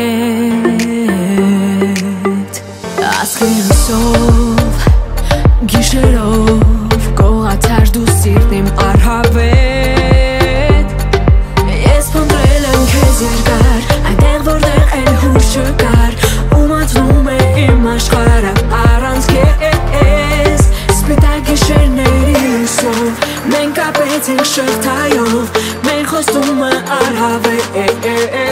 Ասկի հսով, գիշերով Գողացար դու սիրտ իմ առհավետ Ես փնտրել եմ քեզ երկար Այնտեղ որտեղ էլ հույս չկար Ու մատնում է իմ աշխարհը առանց քեզ Սպիտակ գիշերների լույսով Մենք կապեցինք շղթայով Մեր խոստումը առհավետ